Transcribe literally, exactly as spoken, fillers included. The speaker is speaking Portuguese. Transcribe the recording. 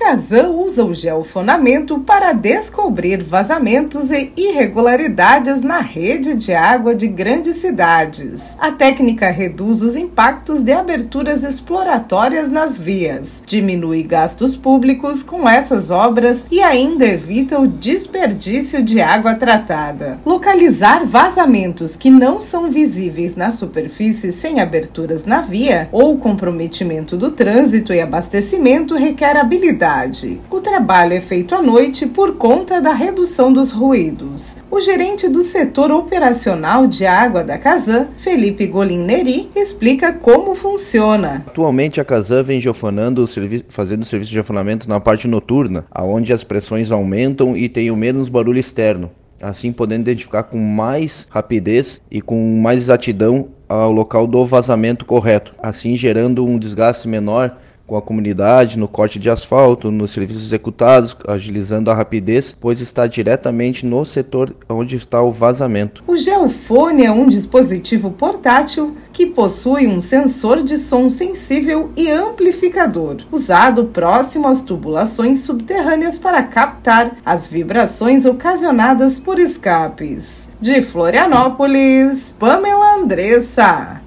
Casan usa o geofonamento para descobrir vazamentos e irregularidades na rede de água de grandes cidades. A técnica reduz os impactos de aberturas exploratórias nas vias, diminui gastos públicos com essas obras e ainda evita o desperdício de água tratada. Localizar vazamentos que não são visíveis na superfície sem aberturas na via ou comprometimento do trânsito e abastecimento requer habilidade. O trabalho é feito à noite por conta da redução dos ruídos. O gerente do setor operacional de água da Casan, Felipe Golim Neri, explica como funciona. Atualmente a Casan vem geofonando, fazendo serviço de geofonamento na parte noturna, onde as pressões aumentam e tem o menos barulho externo, assim podendo identificar com mais rapidez e com mais exatidão ao local do vazamento correto, assim gerando um desgaste menor com a comunidade, no corte de asfalto, nos serviços executados, agilizando a rapidez, pois está diretamente no setor onde está o vazamento. O geofone é um dispositivo portátil que possui um sensor de som sensível e amplificador, usado próximo às tubulações subterrâneas para captar as vibrações ocasionadas por escapes. De Florianópolis, Pamela Andressa.